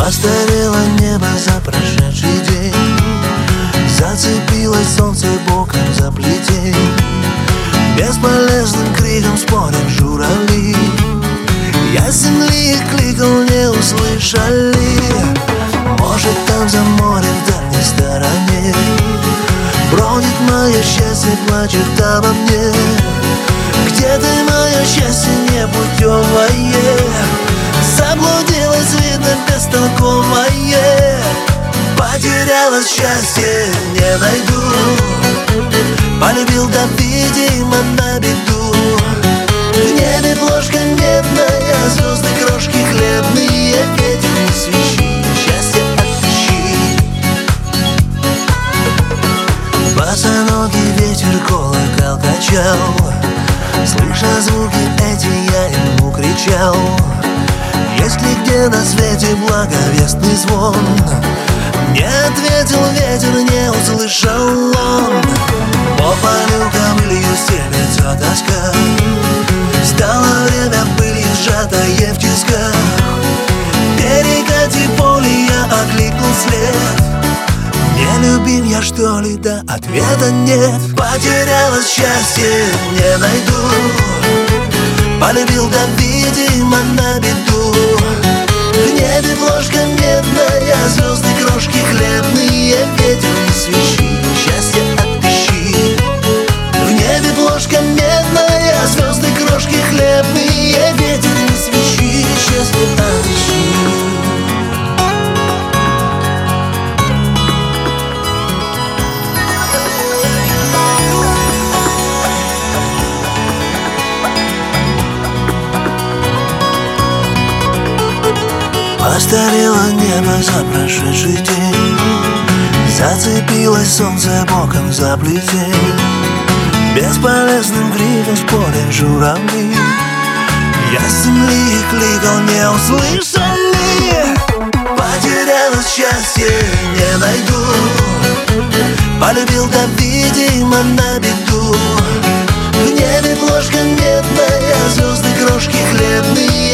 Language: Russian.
Постарело небо за прошедший день, зацепилось солнце боком за плетень. Бесполезным криком спорят журавли, я с земли их кликал, не услышали. Может, там за морем в дальней стороне бродит мое счастье, плачет обо мне. Где ты, мое счастье непутевое? Заблудилось, видно, бестолковое. Потерялось счастье, не найду. Полюбил, да, видимо, на беду. В небе плошка медная, звезды, крошки хлебные. Ветер не свищи, счастье отыщи. Босоногий ветер колокол качал, слыша звуки эти, я ему кричал: есть ли где на свете благовестный звон? Не ответил ветер, не услышал он. По полю камылью стелется тоска, стало время пылью сжатое в тисках. Перекати поле, я окликнул след. Не любим я, что ли? Да ответа нет. Потерялось счастье, не найду. Полюбил, да, видимо, на беду. В небе плошка медная, звезды, крошки хлебные. Ветер не свищи, счастье отыщи. В небе плошка медная, звезды, крошки хлебные. Ветер не свищи, счастье отыщи. Постарело небо за прошедший день, зацепилось солнце боком за плетень. Бесполезным криком спорят журавли, я с земли их кликал, не услышали. Потерялось счастье, не найду. Полюбил, да, видимо, на беду. В небе плошка медная, звезды, крошки хлебные.